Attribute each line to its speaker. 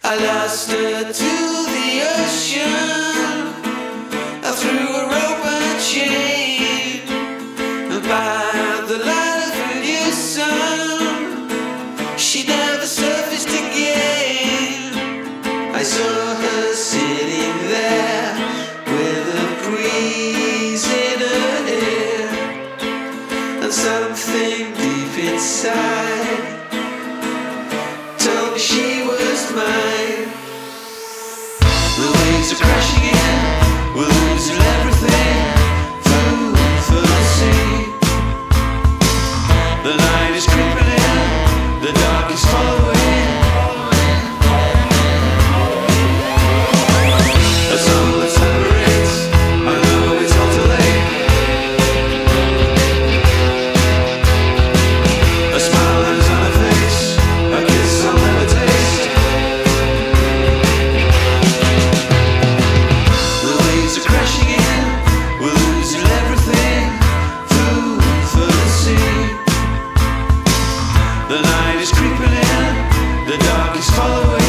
Speaker 1: I lost her to the ocean. I threw a rope and chain, and by the light of a new sun, she never surfaced again. I saw her sitting there with a breeze in her hair, and something deep inside told me she was mine. The waves are crashing in, we're losing everything. Food for the sea. The night is creeping in, the dark is following. A song that separates, I know it's all too late. A smile that is on her face, a kiss I'll never taste. The waves are crashing in, we're losing everything. Food for the sea. The night is creeping in, the dark is following.